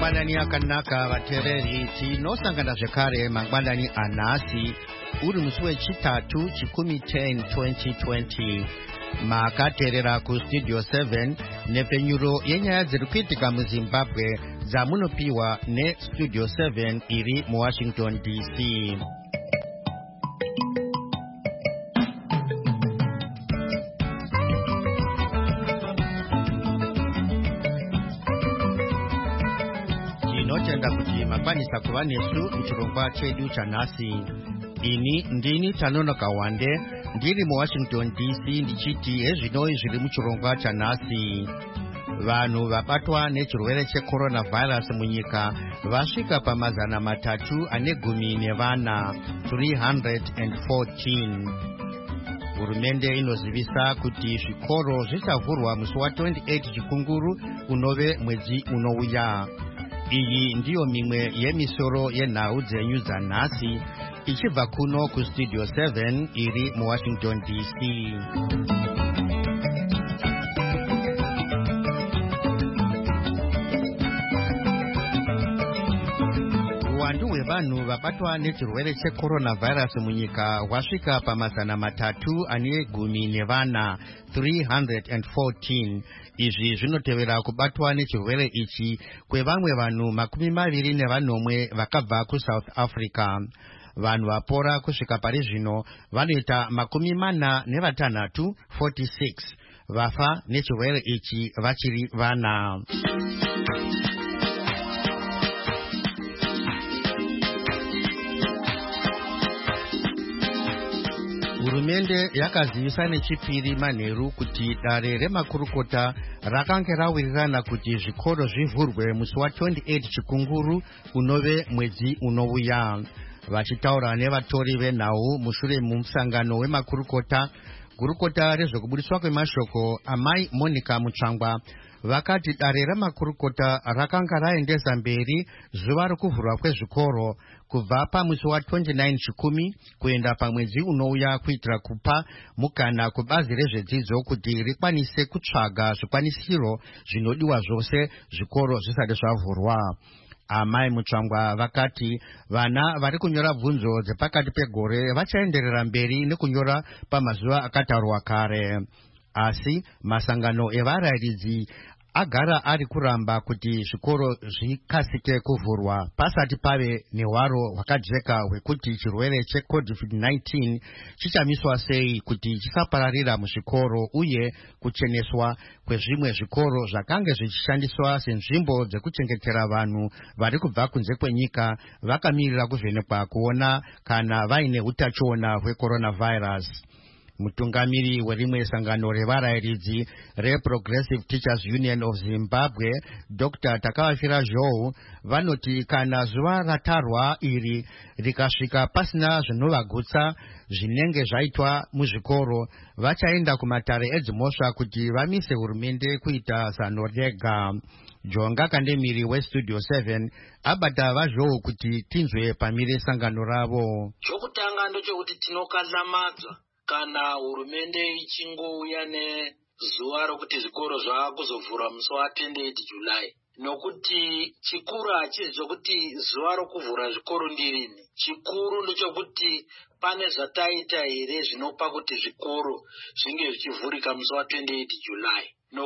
mangwanani akanaka vateereri tinosangana zvekare mangwanani anhasi uri musi wechitatu chikumi 10 2020 makateerera kustudio 7 nepfenyuro yenyaya dziri kuitika muzimbabwe dzamunopiwa nestudio 7 iri muwashington dc. tinotenda kuti makwanisa kuva nesu muchirongwa chedu chanhasi. ini ndini Tanonoka Wande ndiri muwashington dc ndichiti hezvinoi zviri muchirongwa chanhasi. vanhu vabatwa nechirwere checoronavirus munyika vasvika pamazana 314 314. hurumende inozivisa kuti zvikoro zvichavhurwa musi wa28 chikunguru unove mwedzi unouya. iyi ndiyo mimwe yemisoro yenhau dzenyu dzanhasi ichibva kuno kustudio 7 iri muwashington dc. uwandu hwevanhu vabatwa nechirwere checoronavirus munyika hwasvika pamazana 314 314. izvi zvinotevera kubatwa nechirwere ichi kwevamwe vanhu 21 vakabva kuSouth Africa. vanhu vapora kusvika pari zvino vanoita 46 vafa nechirwere ichi vachiri vana. hurumende yakazivisa nechipiri manheru kuti dare remakurukota rakange rawirirana kuti zvikoro zvivhurwe musi wa28 chikunguru unove mwedzi unouya. vachitaura nevatori venhau mushure mumusangano wemakurukota, gurukota rezvekubudiswa kwemashoko amai Monica Mutsvangwa vakati dare remakurukota rakanga raendesa mberi zuva rokuvhurwa kwezvikoro kubva pamusi wa29 chikumi kuenda pamwedzi unouya kuitira kupa mukana kubazi rezvedzidzo kuti rikwanise kutsvaga zvikwanisiro zvinodiwa zvose zvikoro zvisati zvavhurwa. amai Mutsvangwa vakati vana vari kunyora bvunzo dzepakati pegore vachaenderera mberi nekunyora pamazuva akatarwa kare, asi masangano evarayiridzi agara ari kuramba kuti zvikoro zvikasike kuvhurwa pasati pave nehwaro hwakajeka hwekuti chirwere cheCovid-19 chichamiswa sei kuti chisapararira muzvikoro uye kucheneswa kwezvimwe zvikoro zvakange zvichishandiswa senzvimbo dzekuchengetera vanhu vari kubva kunze kwenyika vakamirira kuvhenekwa kuona kana vaine utachiona hwecoronavirus. mutungamiri werimwe sangano revarayiridzi reProgressive Teachers Union of Zimbabwe Dr. Takavafira Zhou vanoti kana zuva ratarwa iri rikasvika pasina zvinovagutsa zvinenge zvaitwa muzvikoro vachaenda kumatare edzimhosva kuti vamise hurumende kuita zano rega. Jonga Kandemiri westudio 7 abata vaZhou kuti tinzwe pamire sangano ravo. chokutanga ndochokuti tinokalamadzwa kana hurumende ichingouya nezuva rokuti zvikoro zvakuzovhurwa musi wa28 July, nokuti chikuru hachisi chokuti zuva rokuvhura zvikoro ndirini. chikuru ndechokuti pane zvataita here zvinopa kuti zvikoro zvinge zvichivhurika musi wa28 July,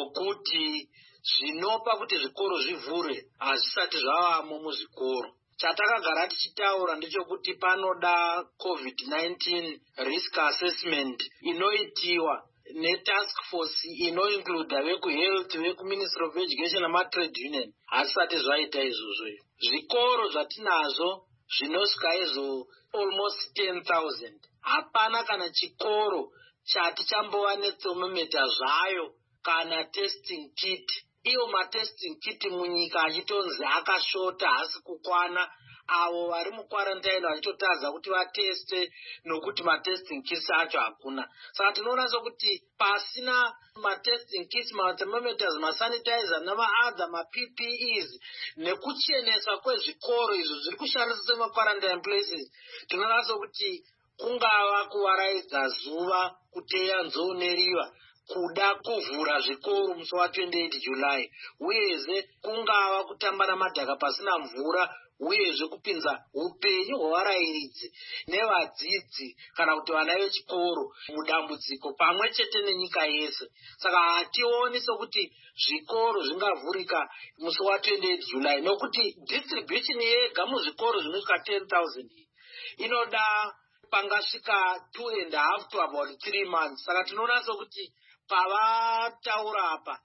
nokuti zvinopa kuti zvikoro zvivhure hazvisati zvavamo muzvikoro. chatakagara tichitaura ndechekuti panoda COVID-19 risk assessment inoitiwa netask force inoincluda vekuhealth, vekuministry of education namatrade union. hazvisati zvaita izvozvo. zvikoro zvatinazvo zvinosvika izvo almost 10,000. hapana kana chikoro chati chambova nethermometer zvayo kana testing kit. iyo matesting kit munyika achitonzi akashota, hasi kukwana. avo vari mukwarantine vachitotadza kuti vateste nokuti matesting kits acho hakuna. saka tinoona sokuti pasina matesting kits, mathermometers, masanitizer namaother maPPEs nekucheneswa kwezvikoro izvo zviri kushandiswa semakwarantine places, tinoona sokuti kungava kuvaraidza zuva kuteya nzou neriva kuda kuvhura zvikoro musi wa28 July, uyezve kungava kutamba namadhaka pasina mvura, uyezve kupinza upenyu hwevarairidzi nevadzidzi kana kuti vana vechikoro mudambudziko pamwe chete nenyika yese. Saka hationi sokuti zvikoro zvingavhurika musi wa28 July, nokuti distribution yega muzvikoro zvinosvika 10,000 inoda pangasvika 2.5 to about 3 months. Saka tinoona sokuti pavataura apa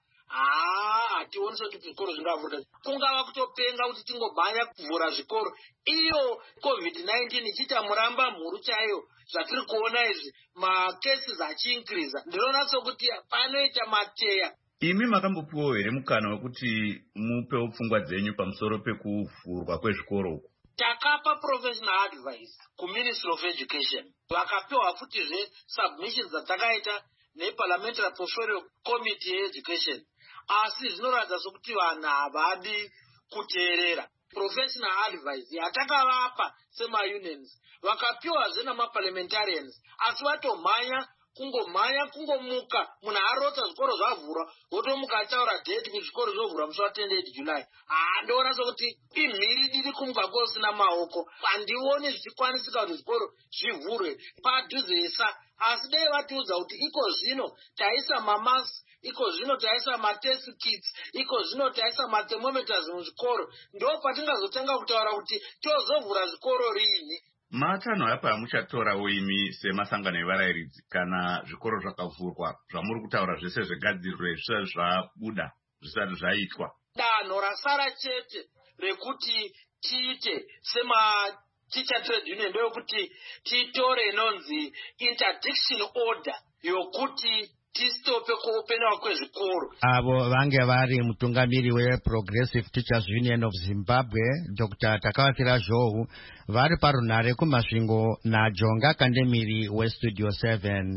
hationi sokuti zvikoro zvingavhurika. Kungava kutopenga kuti tingomhanya kuvhura zvikoro, iyo COVID-19 ichiita muramba mhuru chaiyo. Zvatiri kuona izvi, macases achiinkiriza, ndinoona sokuti panoita mateya. Imi makambopiwa here mukana wekuti mupewo pfungwa dzenyu pamusoro pekuvhurwa kwezvikoro? Takapa professional advice kuMinistry of Education. Vakapewa futizve submissions dzatakaita neParliamentary Portfolio Committee yeEducation. Asi zvinoratidza sokuti vanhu havadi kuteerera professional advice yatakavapa sema-unions. Vakapiwazve namaparliamentarians, asi vatomhanya kungomuka. Munhu arotsa zvikoro zvavhurwa, wotomuka ataura date kuti zvikoro zvovhurwa musi wa28 July. Ndoona sokuti imhiri diri kumuka kusina maoko. Handioni zvichikwanisika kuti zvikoro zvivhurwe padhuzesa. Asi dai vatiudza kuti iko zvino taisa mamasks, iko zvino taisa matest kits, iko zvino taisa mathermometers muzvikoro, ndo patingazotanga kutaura kuti tozovhura zvikoro rini. Matanho apa muchatorawo imi semasangano evarairidzi kana zvikoro zvakavhurwa zvamuri kutaura zvese zvegadziriro zvisati zvabuda, zvisati zvaitwa? Danho rasara chete rekuti tiite teacher trade union ndoyokuti titore inonzi interdiction order yokuti tistope kuopenwa kwezvikoro. Avo vange vari mutungamiri weProgressive Teachers Union of Zimbabwe, Dr. Takawatira Zhou, vari parunhare kumasvingo naJonga Kandemiri weStudio 7.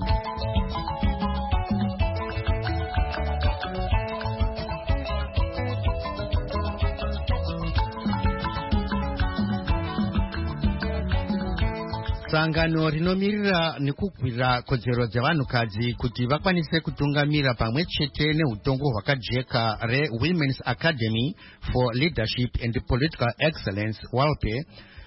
Sangano rinomirira nekukwira kodzero dzevanhukadzi kuti vakwanise kutungamira pamwe chete neutongo hwakajeka reWomen's Academy for Leadership and Political Excellence, WALPE,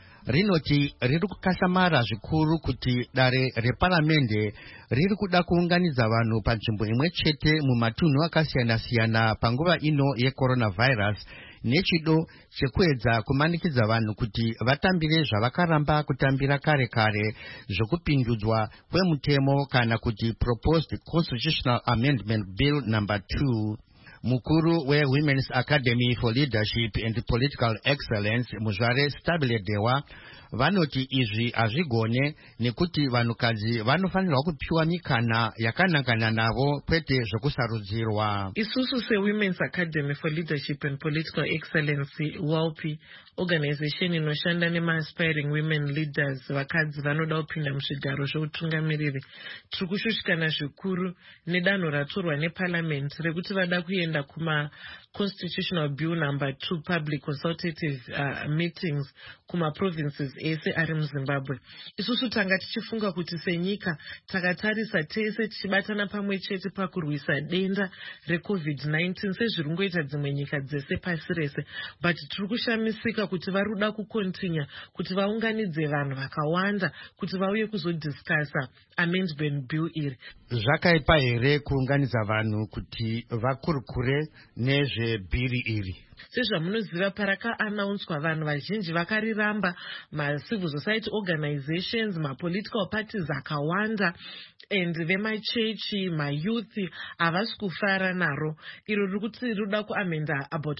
rinoti riri kukasamara zvikuru kuti dare reparamende riri kuda kuunganidza vanhu panzvimbo imwe chete mumatunhu akasiyana-siyana panguva ino yecoronavirus, nechido chekuedza kumanikidza vanhu kuti vatambire zvavakaramba kutambira kare kare zvokupindudzwa kwemutemo kana kuti Proposed Constitutional Amendment Bill number 2. Mukuru weWomen's Academy for Leadership and Political Excellence, Muzvare Stabile Dewa, vanoti izvi hazvigone nekuti vanhukadzi vanofanirwa kupiwa mikana yakanangana navo kwete zvokusarudzirwa. Isusu seWomen's Academy for Leadership and Political Excellence, WALPE, organization inoshanda nema-aspiring women leaders, vakadzi vanoda kupinda muzvigaro zveutungamiriri, tiri kushushikana zvikuru nedanho ratorwa neParliament rekuti vada kuenda kuma-Constitutional Bill number 2 public consultative meetings kuma-provinces ese ari muZimbabwe. Isusu tanga tichifunga kuti senyika takatarisa tese tichibatana pamwe chete pakurwisa denda reCovid-19 sezviri ngoita dzimwe nyika dzese pasi rese, but tiri kushamisika kuti vari kuda kukontinya kuti vaunganidze vanhu vakawanda kuti vauye kuzodiscasa amendment bill iri. Zvakaipa here kuunganidza vanhu kuti vakurukure nezvebhiri iri? Sezvamunoziva, parakaanaunswa vanhu vazhinji vakariramba, ma-civil society organizations, ma-political parties akawanda, and vemachechi, ma-youth havasi kufara naro. Iro riri kuti rinoda kuamenda about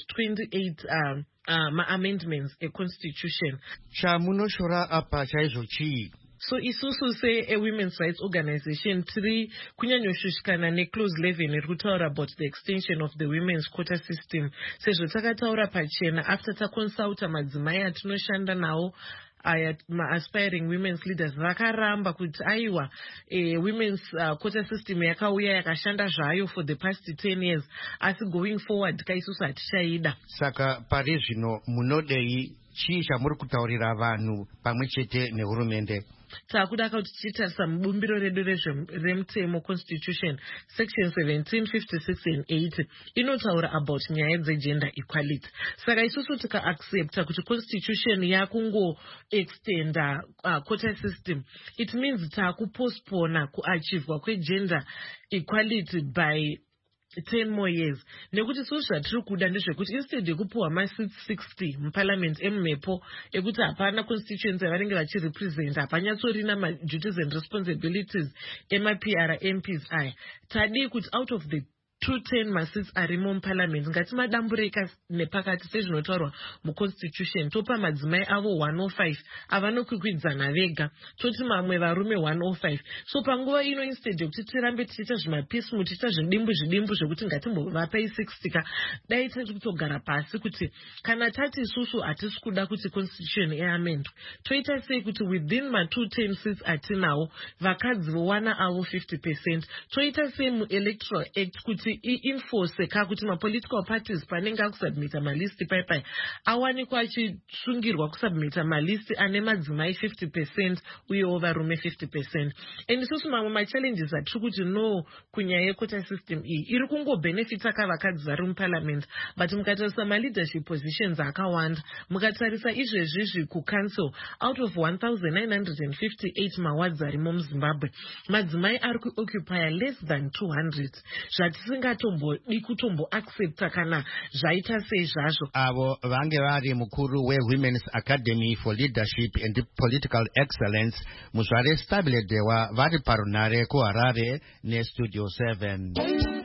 28 ma-amendments econstitution. Chamunoshora apa chaizvo chii? So isusu se-women's rights organization tiri kunyanyoshushikana ne-clause 11 iri kutaura about the extension of the women's quota system, sezvo takataura pachena after takonsulta madzimai atinoshanda nawo aya ma-aspiring women's leaders vakaramba kuti aiwa women's quota system yakauya yakashanda zvayo for the past 10 years, asi going forward kaisusu hatichaida. Saka pari zvino munodei chii chamuri kutaurira vanhu pamwe chete nehurumende? Takuda kuti tichitarisa mubumbiro redu remutemo constitution section 17, 56 and 80 inotaura about nyaya dzegender equality. Saka isusu tikaaccepta kuti constitution yakungo extenda quota system, it means takupostpona kuachivwa kwegender equality by 10 more years. Nekuti so zvatiri kuda ndezvekuti instead yekupuwa ma660 muparliament emumhepo ekuti hapana constituency yavanenge vachirepresenta, hapanyatsorina ma-duties and responsibilities ema-PR MPs aya, tadi kuti out of the 210 masits arimo muparliament ngatimadambureka nepakati sezvinotaurwa muconstitution, topa madzimai avo 105 avanokwikwidza vega, toti mamwe varume 105. So panguva ino instead yekuti tirambe tichiita zvimapismu, tichiita zvidimbu zvekuti ngatimbovapai 60 ka, dai tiri kutogara pasi kuti kana tati isusu hatisi kuda kuti constitution iamendwe, toita sei kuti within ma210 seats atinawo vakadzi vowana avo 50%, toita sei muelectoral act kuti i-enforce ka kuti ma-political parties panenge akusubmita malisti paipai awanikwa achisungirwa kusubmita malisti ane madzimai 50% uyewo varume 50%. And isusu mamwe ma-challenges atiri kuti no kunyaya yequota system iyi iri kungobenefita kavakadzi vari muparliament, but mukatarisa ma-leadership positions akawanda, mukatarisa izvezvizvi kucouncil out of 1958 mawards arimo muzimbabwe, madzimai ari kuoccupy less than 200, zvatisingatombodi kutomboaccepta kana zvaita sei zvazvo. Avo vange vari mukuru weWomen's Academy for Leadership and Political Excellence Muzvare Stabiledewa vari parunare kuHarare neStudio 7.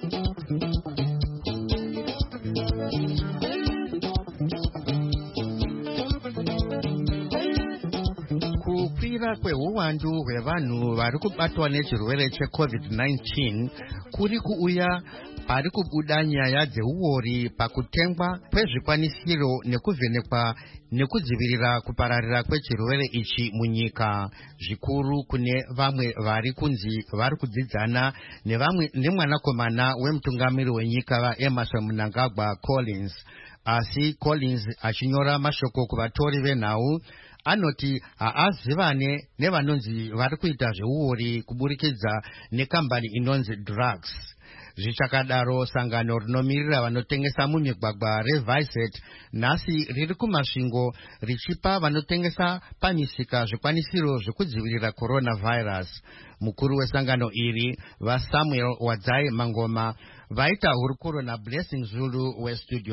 Kukwira kweuwandu hwevanhu vari kubatwa nechirwere cheCovid-19 kuri kuuya pari kubuda nyaya dzeuori pakutengwa kwezvikwanisiro nekuvhenekwa nekudzivirira kupararira kwechirwere ichi munyika, zvikuru kune vamwe vari kunzi vari kudzidzana nemwanakomana wemutungamiri wenyika vaEmmerson Mnangagwa Collins. Asi Collins achinyora mashoko kuvatori venhau anoti haazivane nevanonzi vari kuita zveuori kuburikidza nekambani inonzi drugs. Zvichakadaro, sangano rinomirira vanotengesa mumigwagwa reViset nhasi riri kumasvingo richipa vanotengesa pamisika zvikwanisiro zvekudzivirira coronavirus. Mukuru wesangano iri vaSamuel Wadzai Mangoma vaita hurukuro naBlessing Zulu weStudio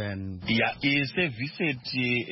7. SeViset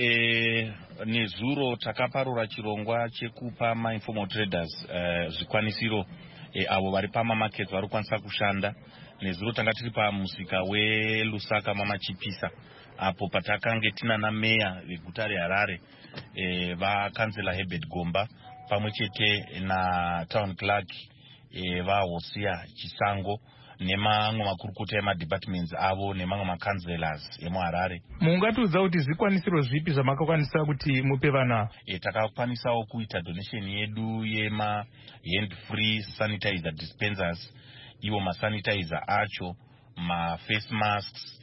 nezuro takaparura chirongwa chekupa mainformal traders zvikwanisiro avo vari pamamarkets vari kukwanisa kushanda. Nezuro tanga tiri pamusika weLusaka mamachipisa apo patakange tina nameya veguta reHarare vakanzela Herbert Gomba pamwe chete natown clerk vaHosia Chisango nemamwe makurukota emadepartments avo nemamwe makanzelors emuHarare. Mungatiudza kuti zvikwanisiro zvipi zvamakakwanisa kuti mupe vana? Takakwanisawo kuita donation yedu yema hand free sanitizer dispensers, iwo masanitizer acho, face masks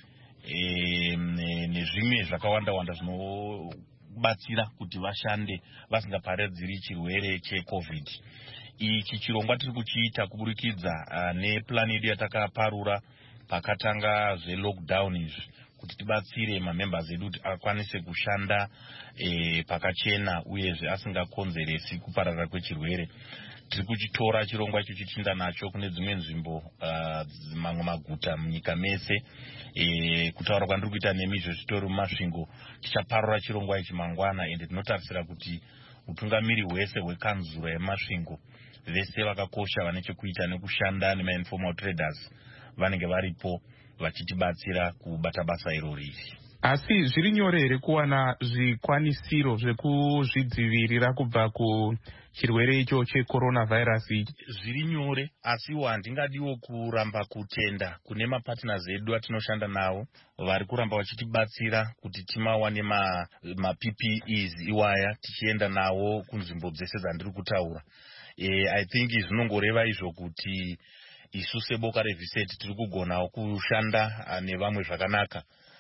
nezvimwe zvakawanda zvinobatsira kuti vashande vasingaparadziri chirwere cheCovid. Ichi chirongwa tiri kuchiita kuburikidza neplan yedu yatakaparura pakatanga zvelockdown izvi kuti tibatsire mamembers edu kuti akwanise kushanda pakachena uyezve asingakonzeresi kupararira kwechirwere. Tiri kuchitora chirongwa icho chichinda nacho kune dzimwe nzvimbo mamwe maguta munyika mese. Kutaura kwandiri kuita nemizvo zvitori mumasvingo tichaparura chirongwa ichi mangwana, ende tinotarisira kuti utungamiri hwese hwekanzuro yemasvingo vese vakakosha vane chekuita nekushanda nemainformal traders vanenge varipo vachitibatsira kubata basa irori. Asi zviri nyore here kuwana zvikwanisiro zvekuzvidzivirira kubva kuchirwere icho checoronavirus? Zviri nyore, asi handingadiwo kuramba kutenda kune mapartners edu atinoshanda nawo vari kuramba vachitibatsira kuti timawane ma-PPEs iwaya tichienda nawo kunzvimbo dzese dzandiri kutaura. I think zvinongoreva izvo kuti isu seboka reViset tiri kugonawo kushanda nevamwe zvakanaka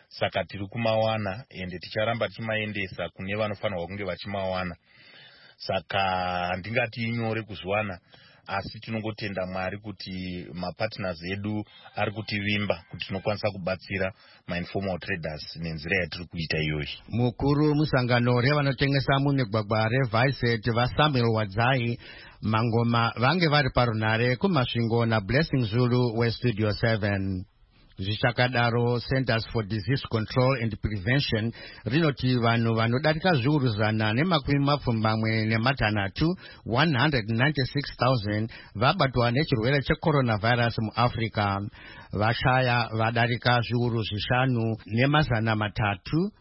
saka tiri kumawana ende ticharamba tichimaendesa kune vanofanirwa kunge vachimawana. Saka handingati inyore kuzviwana, asi tinongotenda Mwari kuti mapartners edu ari kutivimba kuti tinokwanisa kubatsira ma-informal traders nenzira yatiri kuita iyoyi. Mukuru musangano revanotengesa mumigwagwa reViset vaSamuel Wadzai Mangoma vange vari parunare kumasvingo naBlessing Zulu weStudio 7. Zvichakadaro, Centers for Disease Control and Prevention rinoti vanhu vanodarika zviuru zana nemakumi mapfumbamwe nematanhatu 196,000 vabatwa nechirwere checoronavirus muAfrica. Vashaya vadarika zviuru zvishanu nemazana matatu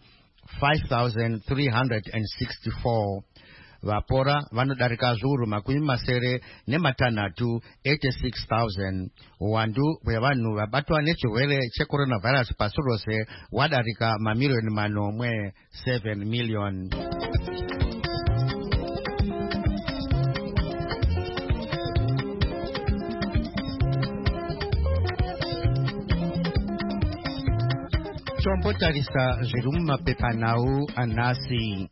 5,364. Vapora vanodarika zviuru makumi masere nematanhatu 86,000. Uwandu hwevanhu vabatwa nechirwere checoronavirus pasi rose wadarika mamiliyoni manomwe 7 million. Tombotarisa zviri mumapepanhau anhasi.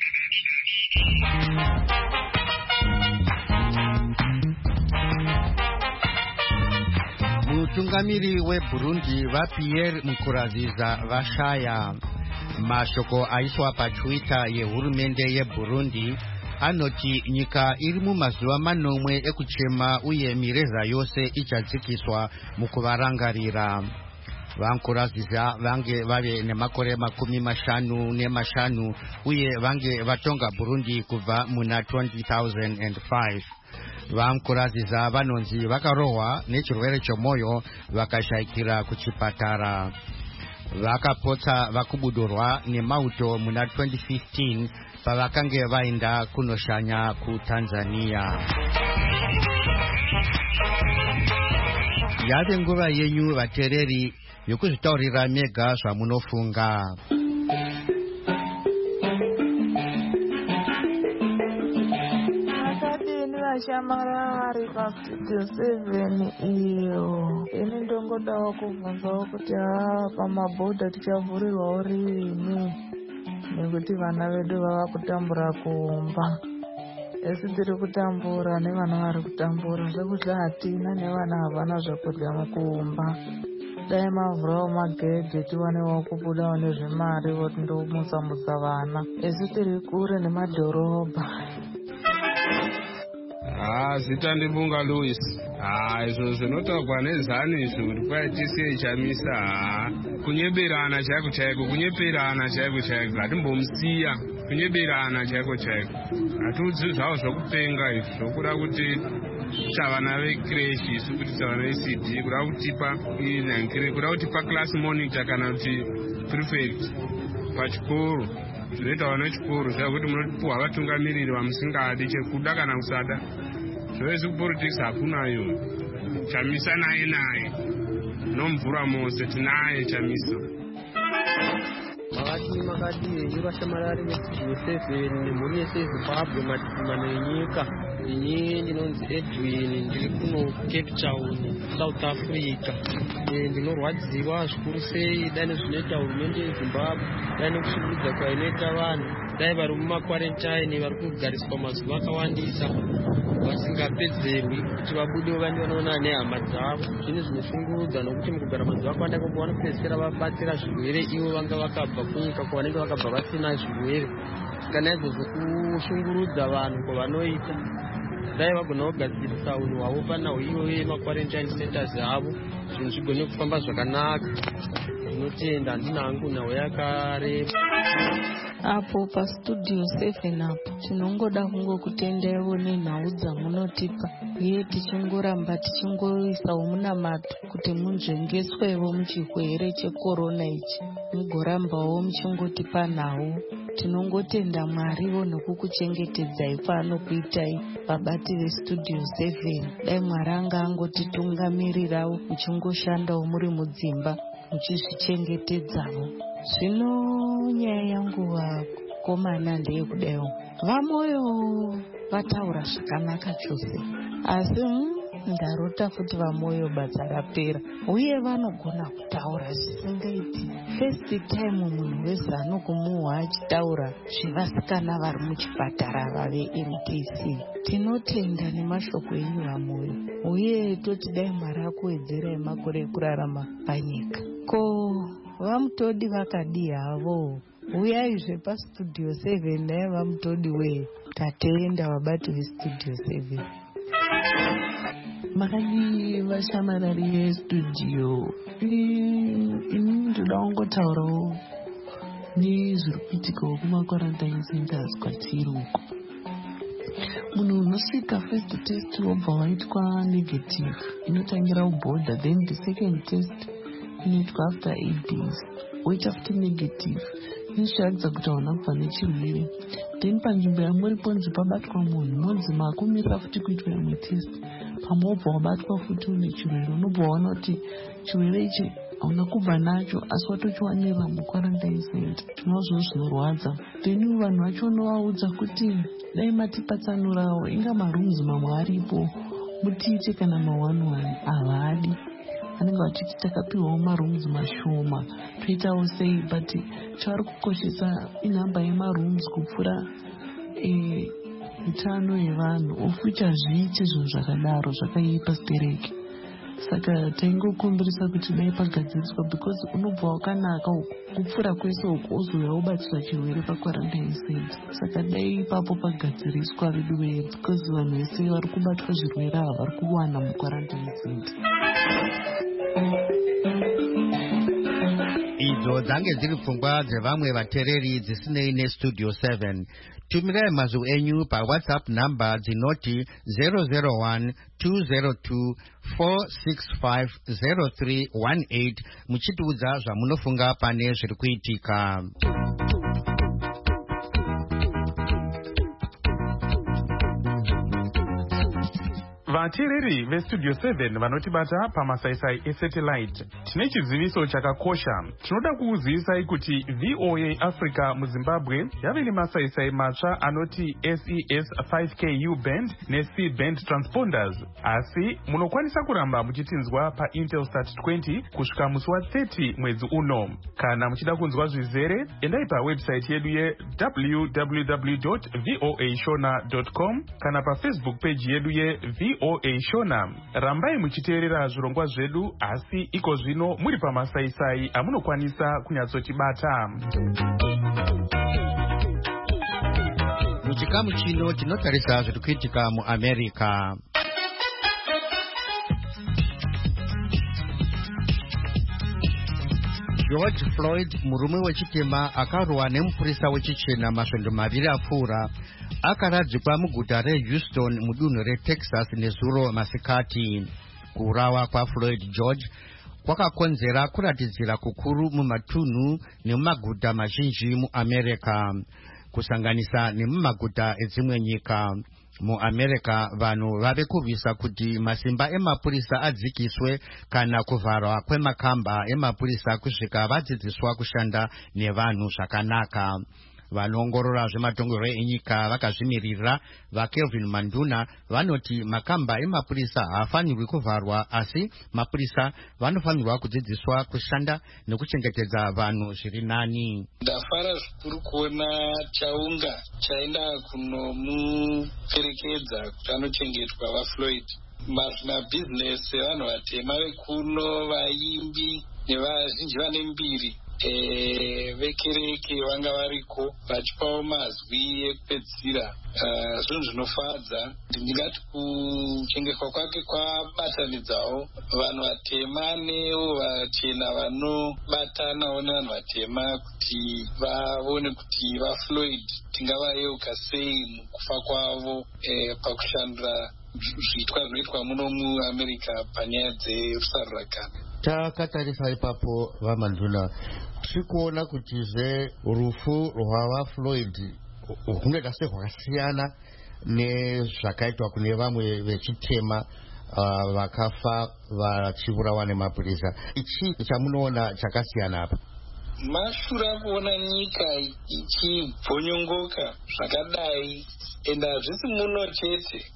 Mutungamiri weBurundi vaPierre Mukuraziza vashaya. Mashoko aiswa paTwitter yehurumende yeBurundi anoti nyika iri mumazuva manomwe ekuchema uye mireza yose ichadzikiswa mukuvarangarira. Vankuraziza vange vave nemakore makumi mashanu nemashanu uye vange vatonga Burundi kubva muna 2005. Vankuraziza vanonzi vakarohwa nechirwere chomwoyo vakashayikira kuchipatara. Vakapotsa vakubudurwa nemauto muna 2015 pavakange vaenda kunoshanya kuTanzania. Yave nguva yenyu vatereri yokuzvitaurira mega zvamunofunga. Shamarari paStudio 7 iyo ini ndongodawo kubvunzawo kuti pamabhodha tichavhurirwawo riini, nekuti vana vedu vava kutambura kumba. Esi tiri kutambura nevana vari kutambura, zvekuti hatina nevana havana zvekudya mukumba. Dai mavhurawo magedhe tiwanewo kubudawo nezvemari voti ndomutsamutsa vana. Esi tiri kure nemadhorobha. Zita ndibunga Louis. Izvo zvinotaurwa nezani izvo kuti kwai tisiye chamisa. Kunyeberana chaiko chaiko, kunyeperana chaiko chaiko, hatimbomusiya. Kunyeberana chaiko chaiko. Hatiudzi zvavo zvokupenga izvo zvokuda kuti vana vecreche isu kuti vana veCD kuda kutipa kuda kutipa class monitor kana kuti prefect pachikoro. Zvinoita vana vechikoro zvekuti munopuwa vatungamiriri vamusingadi chekuda kana kusada. Zvese kupolitics hakunayo. Chamisa naye nomvura mose tinaye Chamisa. Makati vashamarari veStudio 7 nemhuri yese yeZimbabwe matima nenyika. Ini ndinonzi Edwin, ndiri kuno Cape Town, South Africa. Ndinorwadziwa zvikuru sei dai nezvinoita hurumende yeZimbabwe, dai nekushingurudza kwainoita vanhu, dai vari mumakwarantine vari kugariswa mazuva akawandisa vasingapedzerwi kuti vabudewo vane vanoona nehama dzavo. Zvinhu zvinoshungurudza nokuti mukugara mazuva akawanda kwavo vanopedzisira vabatsira zvirwere ivo vanga vakabva kunyika kwavanenge vakabva vasina zvirwere. Kana izvozvo kushungurudza vanhu kwavanoita, dai vagona kugadzirisa unhu hwavo panahwo ivo makwarantine centers avo, zvinhu zvigone kufamba zvakanaka. Tinotenda, handina hangu nhau yakareba. Apo paStudio 7 apo tinongoda kungokutendaiwo nenhau dzamunotipa, uye tichingoramba tichingoisawo munamato kuti munzvengeswewo muchirwere chekorona ichi, mugorambawo muchingotipa nhau. Tinongotenda Mwariwo nokukuchengetedzai kwaanokuitai vabati veStudio 7. Dai Mwari anga angotitungamirirawo muchingoshandawo muri mudzimba muchizvichengetedzawo. Zvino nyaya yangu vakomana ndeyekudayo, vamoyo vataura zvakanaka chose, asi ndarota futi vamoyo basa rapera, uye vanogona kutaura zvisingaiti. First time munhu weZANU kumuhwa achitaura zvevasikana vari muchipatara vave MTC. Tinotenda nemashoko enyu vamoyo, uye toti dai Mwari akuwedzerai makore ekurarama panyika. Ko vamutodi vakadi havo, uyaizve pastudio 7 naye vamutodi we. Tatenda vabati vestudio 7. Makadi vashamarari vestudio, ini ndoda kungotaurawo nezviri kuitikawo kuma-quarantine centers kwatiri uko. Munhu unosvika first test wobva waitwa negative, inotangira ubhodha, then the second test inoitwa after 8 days, woita futi negative, izviratidza kuti hauna kubva nechirwere. Then panzvimbo yamuriponzi pabatwa munhu, monzi makumirira futi kuitwa imwe test. Pamwe wobva wabatwa futi une chirwere, unobva waona kuti chirwere ichi hauna kubva nacho, asi watochiwanira mu-quarantine center. Tinozvo zvinorwadza. Then vanhu vacho unovaudza kuti dai matipatsanurawo, inga marooms mamwe aripo, mutiite kana ma-1-1, havadi. Vanenge vachiti takapiwawo marooms mashoma, toitawo sei, but chavari kukoshesa inhamba yemarooms kupfuura utano hwevanhu. Ofucha zviite zvinhu zvakadaro zvakaipa stereki. Saka taingokumbirisa kuti dai pagadziriswa, because unobva wakanaka kupfuura kwese uku ozouya wobatira chirwere pa-quarantine center. Saka dai ipapo pagadziriswa vedu because vanhu vese vari kubatwa zvirwere ava vari kuwana mu-quarantine center. Idzo dzange dziri pfungwa dzevamwe vatereri dzisinei nestudio 7. Tumirai mazwi enyu paWhatsApp namba dzinoti 001 202 465 0318 muchitiudza zvamunofunga pane zviri kuitika. Vateereri vestudio 7 vanotibata pamasaisai esatellite, tine chiziviso chakakosha. Tinoda kukuzivisai kuti VOA Africa muZimbabwe yave nemasaisai matsva anoti SES 5K U-band neC band transponders, asi munokwanisa kuramba muchitinzwa paIntelsat 20 kusvika musi wa30 mwedzi uno. Kana muchida kunzwa zvizere, endai pawebsite yedu www.voashona.com kana paFacebook page yedu VOA Shona. Rambai muchiteerera zvirongwa zvedu, asi iko zvino muri pamasaisai amunokwanisa kunyatsotibata. Muchikamu chino tinotarisa zviri kuitika muAmerica. George Floyd, murume wechitema akarohwa nemupurisa wechichena masvondo maviri apfuura, akaradzikwa muguta reHouston mudunhu reTexas nezuro masikati. Kuurawa kwaFloyd George kwakakonzera kuratidzira kukuru mumatunhu nemumaguta mazhinji muAmerica, kusanganisa nemumaguta edzimwe nyika. MuAmerica vanhu vave kurwisa kuti masimba emapurisa adzikiswe kana kuvharwa kwemakamba emapurisa kusvika vadzidziswa kushanda nevanhu zvakanaka. Vanoongorora zvematongerwo enyika vakazvimirira vaKelvin Manduna vanoti makamba emapurisa haafanirwi kuvharwa, asi mapurisa vanofanirwa kudzidziswa kushanda nekuchengetedza vanhu zviri nani. Ndafara zvikuru kuona chaunga chaenda kunomuperekedza kuti anochengetwa vaFloyd. Mabhizinesi evanhu vatema vekuno, vaimbi nevazhinji vane mbiri vekereke vanga variko vachipawo mazwi ekupedzisira. Zvinhu zvinofadza. Ndingati kuchengetwa kwake kwabatanidzawo vanhu vatema nevo vachena vanobatanawo nevanhu vatema kuti vaone kuti vaFloyd tingavayeuka sei mukufa kwavo pakushandira zviitwa zvinoitwa muno muAmerica panyaya dzerusaruragana. Takatarisa ipapo vaManduna, tirikuona kutizve rufu rwavaFloyd hunoita sehwakasiyana nezvakaitwa kune vamwe vechitema vakafa vachiurawa nemapurisa. Ichi chamunoona chakasiyana apa? Mashure kuona nyika ichibvonyongoka zvakadai, enda hazvisi muno chete,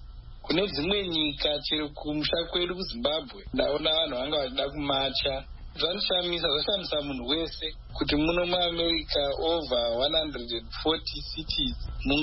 kune dzimwe nyika chero kumusha kwedu kuZimbabwe ndaona vanhu vanga vachida kumacha. Zvashamisa munhu wese kuti muno muAmerica over 140 cities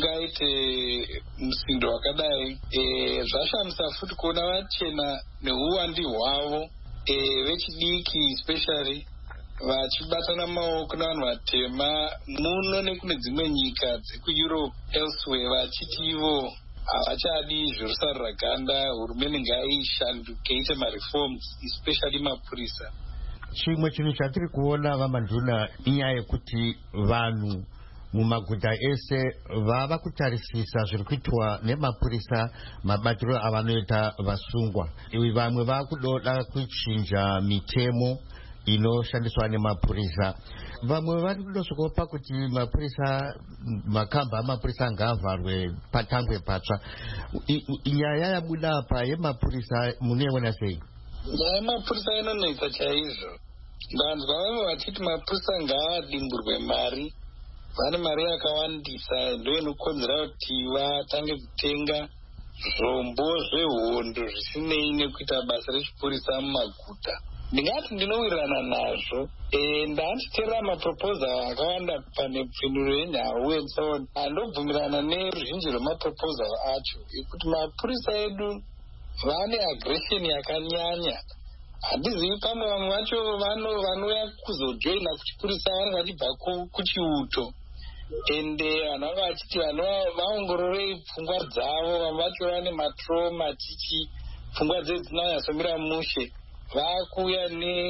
mungaite musindo wakadai. Zvashamisa futi kuona vachena neuwandi hwavo vechidiki especially vachibatana maoko navanhu vatema muno nekune dzimwe nyika dzekuEurope elsewhere vachiti ivo havachadi zvorusarura ganda, hurumende ngaishanduke ite mareforms especially mapurisa. Chimwe chinhu chatiri kuona vaManduna inyaya yekuti vanhu mumaguta ese vava kutarisisa zviri kuitwa nemapurisa mabatiro avanoita vasungwa. Vamwe vakudoda kuchinja mitemo inoshandiswa nemapurisa. Vamwe vari kudosokopa kuti mapurisa, makamba amapurisa ngavharwe patangwe patsva. Nyaya yabuda apa yemapurisa munoiona sei? Nyaya yemapurisa inonetsa chaizvo. Ndanzwa vamwe vachiti mapurisa ngaadimburwe mari. Vane mari yakawandisa ndo inokonzera kuti vatange kutenga zvombo zvehondo zvisinei nekuita basa rechipurisa mumaguta. Ndingati ndinowirirana nazvo. Ndanditeerera maproposal akawanda pane pfenyuro yenhau and handobvumirana neruzhinji rwemaproposal acho ekuti mapurisa edu vane aggression yakanyanya. Handizivi pamwe vamwe vacho vanouya kuzojoina kuchipurisa vanenge vachibva kuchiuto ende vanhu vanga vachiti vaongororei pfungwa dzavo. Vamwe vacho vane matrauma chichi pfungwa dzedu dzinonyatsomira mushe. Vakuuya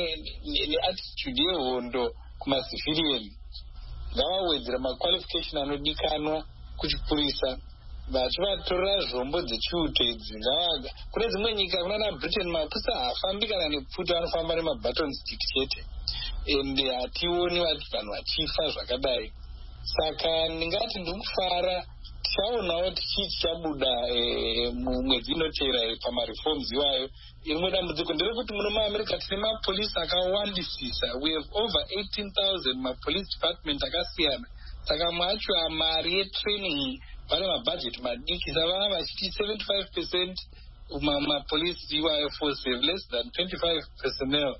neattitude yehondo kumacivilian. Ngavawedzera maqualification anodikanwa kuchipurisa vachivatorera zvombo dzechiuto idzi. Kune dzimwe nyika kunana Britain mapurisa haafambi kana nepfuti, vanofamba nemabaton stick chete ende hationi vanhu vachifa zvakadai. Saka ndingati ndikufara tichaonawo tichabuda mumwedzi inotevera pamareforms iwayo. Rimwe dambudziko nderekuti muno muAmerica tine mapolisi akawandisisa. We have over 18,000 mapolice department akasiyana. Saka mwacho mari yetraining vane mabudget madiki. Saka vachiti 75% mapolisi iwayo force have less than 25 personnel.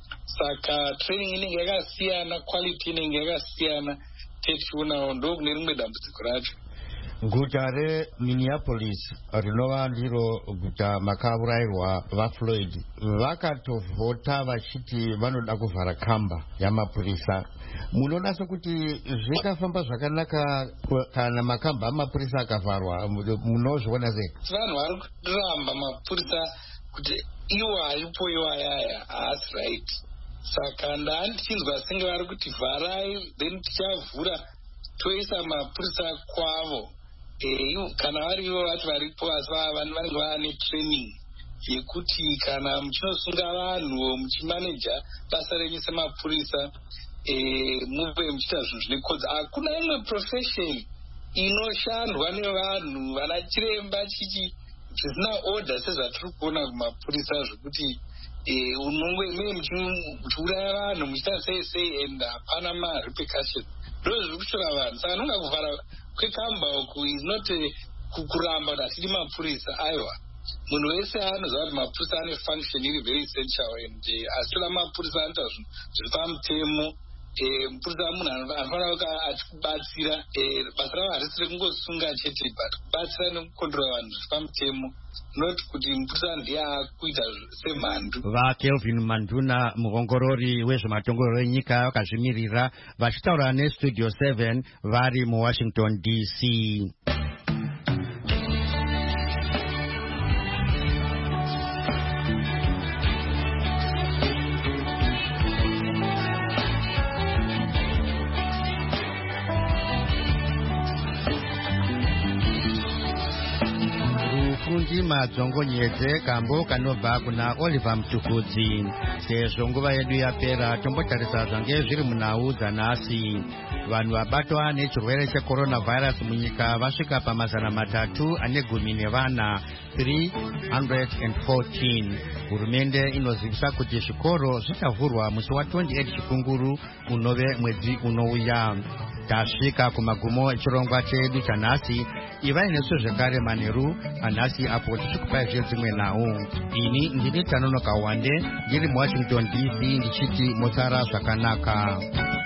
Saka training inenge yakasiyana, quality inenge yakasiyana. Tichionawo ndo kune rimwe dambudziko racho. Guta reMinneapolis rinova ndiro guta makaurayirwa vaFloyd vakatovhota vachiti vanoda kuvhara kamba yamapurisa. Munoona sekuti zvikafamba zvakanaka kana makamba amapurisa akavharwa? Munozviona sei? Vanhu vari kuramba mapurisa kuti iwo haipo iwayaya haasi right. Saka ndandichinzwa senge vari kuti vharai then tichavhura toisa mapurisa kwavo. Kana vari ivo vati varipo asi vanenge vaane training yekuti kana muchinosunga vanhu muchimaneja basa renyu semapurisa muve muchiita zvinhu zvine kodzero. Hakuna imwe profession inoshandwa nevanhu vana chiremba chichi zvisina order sezvatiri kuona kumapurisa zvekuti unongomene muchiuraya vanhu muchiita sei sei and hapana marepercussion. Ndo zviri kushora vanhu. Saka nonga kuvhara kwekamba uku is not kuramba kuti hatidi mapurisa. Aiwa, munhu wese anoziva kuti mapurisa ane function iri very essential and asitora mapurisa anoita zvinhu zviri pamutemo. Mupurisa munhu anofanira kuva achikubatsira. Basa ravo harisi rekungosunga chete but kubatsira nekukondora vanhu zviri pamutemo, not kuti mupurisa ndiye akuita semhandu. VaKelvin Manduna, muongorori wezvematongorero enyika vakazvimirira vachitaura neStudio 7 vari muWashington DC. Madzongonyedze kambo kanobva kuna Oliver Mtukudzi. Sezvo nguva yedu yapera tombotarisa zvange zviri munhau dzanhasi. vanhu vabatwa nechirwere checoronavirus munyika vasvika pa314 314. Hurumende inozivisa kuti zvikoro zvichavhurwa musi wa28 chikunguru unove mwedzi unouya. Tasvika kumagumo echirongwa chedu chanhasi. Ivai nesu zvekare Manheru anhasi apo tichikupai zvedzimwe nhau. Ini ndini Tanonoka Wande ndiri muWashington DC ndichiti mutsara zvakanaka.